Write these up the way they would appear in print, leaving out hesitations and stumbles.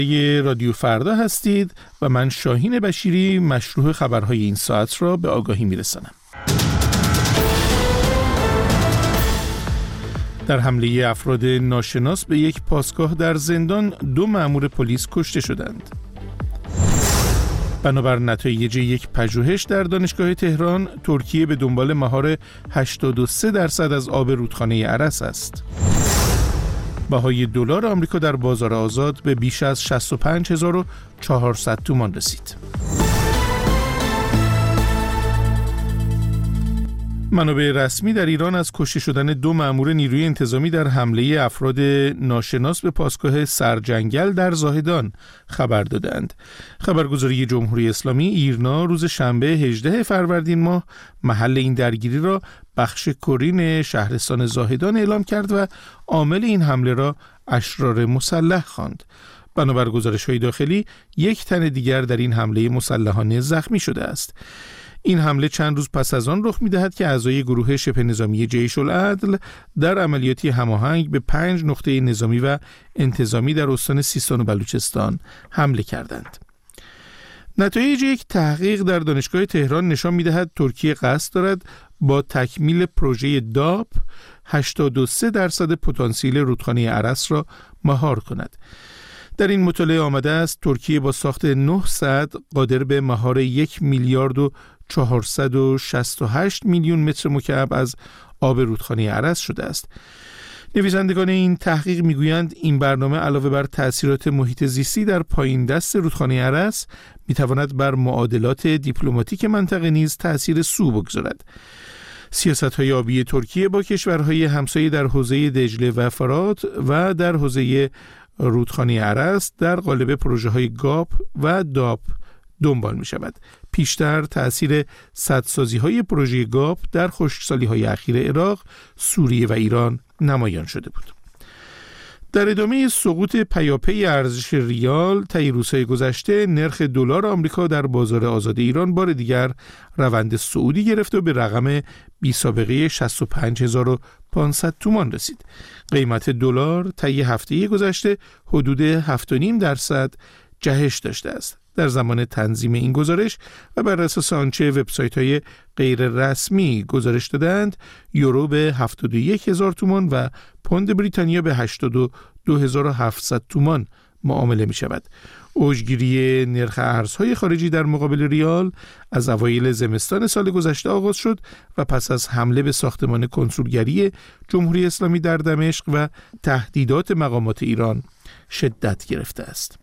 رادیو فردا هستید و من شاهین بشیری مشروع خبرهای این ساعت را به آگاهی میرسانم. در حمله افراد ناشناس به یک پاسگاه در زندان 2 مأمور پلیس کشته شدند. بنابر نتایج یک پژوهش در دانشگاه تهران، ترکیه به دنبال مهار 83% از آب رودخانه ارس است. بهای دلار آمریکا در بازار آزاد به بیش از 65400 تومان رسید. منابع رسمی در ایران از کشته شدن 2 مأمور نیروی انتظامی در حمله افراد ناشناس به پاسگاه سرجنگل در زاهدان خبر دادند. خبرگزاری جمهوری اسلامی ایرنا روز شنبه 18 فروردین ماه محل این درگیری را بخش کرین شهرستان زاهدان اعلام کرد و عامل این حمله را اشرار مسلح خواند. بنابر گزارش‌های داخلی 1 تن دیگر در این حمله مسلحانه زخمی شده است. این حمله چند روز پس از آن رخ می‌دهد که اعضای گروه شبه نظامی جیش العدل در عملیاتی هماهنگ به 5 نقطه نظامی و انتظامی در استان سیستان و بلوچستان حمله کردند. نتایج یک تحقیق در دانشگاه تهران نشان می‌دهد ترکیه قصد دارد با تکمیل پروژه داپ 83% پتانسیل رودخانه ارس را مهار کند. در این مطالعه آمده است ترکیه با ساخت 9 سد قادر به مهار 1 میلیارد و 468 میلیون متر مکعب از آب رودخانه ارس شده است. نویسندگان این تحقیق میگویند این برنامه علاوه بر تأثیرات محیط زیستی در پایین دست رودخانه ارس میتواند بر معادلات دیپلماتیک منطقه نیز تأثیر سو بگذارد. سیاست‌های آبی ترکیه با کشورهای همسایه در حوزه دجله و فرات و در حوزه رودخانه ارس در قالب پروژه‌های گاپ و داپ دنبال می‌شود. پیشتر تأثیر سدسازی‌های پروژه گاپ در خشکسالی‌های اخیر عراق، سوریه و ایران نمایان شده بود. در ادامه سقوط پیاپی ارزش ریال طی روزهای گذشته، نرخ دلار آمریکا در بازار آزاد ایران بار دیگر روند صعودی گرفت و به رقم بی سابقه 65500 تومان رسید. قیمت دلار طی هفته گذشته حدود 7.5% جهش داشته است. در زمان تنظیم این گزارش و بر اساس آنچه وبسایت‌های غیر رسمی گزارش دادند، یورو به 71000 تومان و پوند بریتانیا به 82700 تومان معامله می شود. اوجگیری نرخ ارزهای خارجی در مقابل ریال از اوایل زمستان سال گذشته آغاز شد و پس از حمله به ساختمان کنسولگری جمهوری اسلامی در دمشق و تهدیدات مقامات ایران شدت گرفته است.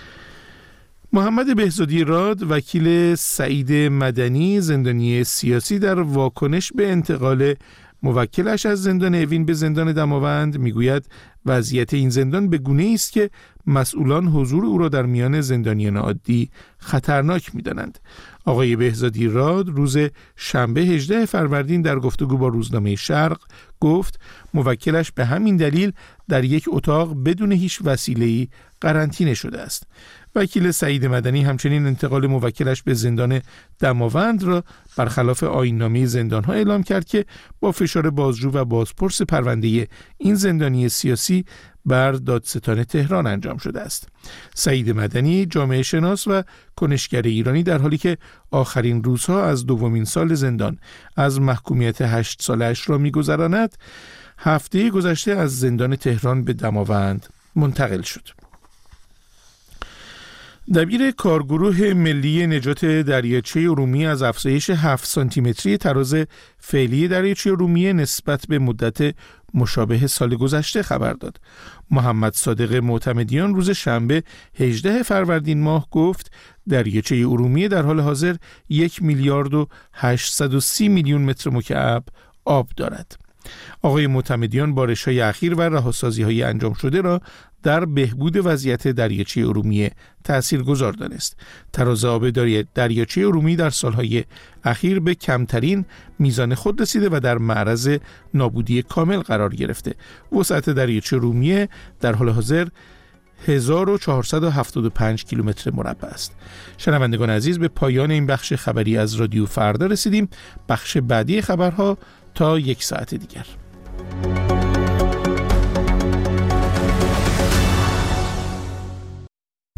محمد بهزادی راد، وکیل سعید مدنی زندانی سیاسی، در واکنش به انتقال موکلش از زندان اوین به زندان دماوند میگوید وضعیت این زندان به گونه‌ای است که مسئولان حضور او را در میان زندانیان عادی خطرناک می‌دانند. آقای بهزادی راد روز شنبه 18 فروردین در گفتگو با روزنامه شرق گفت موکلش به همین دلیل در یک اتاق بدون هیچ وسیله‌ای قرنطینه شده است. وکیل سعید مدنی همچنین انتقال موکلش به زندان دماوند را برخلاف آیین‌نامه زندان‌ها اعلام کرد که با فشار بازجو و بازپرس پرونده این زندانی سیاسی بر دادستان تهران انجام شده است. سعید مدنی، جامعه شناس و کنشگر ایرانی، در حالی که آخرین روزها از 2مین سال زندان از محکومیت 8 سالش را می‌گذراند، هفته گذشته از زندان تهران به دماوند منتقل شد. دبیر کارگروه ملی نجات دریاچه ارومیه از افزایش 7 سانتیمتری تراز فعلی دریاچه ارومیه نسبت به مدت مشابه سال گذشته خبر داد. محمد صادق معتمدیان روز شنبه 18 فروردین ماه گفت دریاچه ارومیه در حال حاضر 1 میلیارد و 830 میلیون متر مکعب آب دارد. آقای معتمدیان بارش‌های اخیر و رهاسازی‌های انجام شده را در بهبود وضعیت دریاچه ارومیه تاثیرگذار دانست. تراز آب دریاچه ارومیه در سالهای اخیر به کمترین میزان خود رسیده و در معرض نابودی کامل قرار گرفته. وسعت دریاچه ارومیه در حال حاضر 1475 کیلومتر مربع است. شنوندگان عزیز، به پایان این بخش خبری از رادیو فردا رسیدیم. بخش بعدی خبرها تا 1 ساعت دیگر.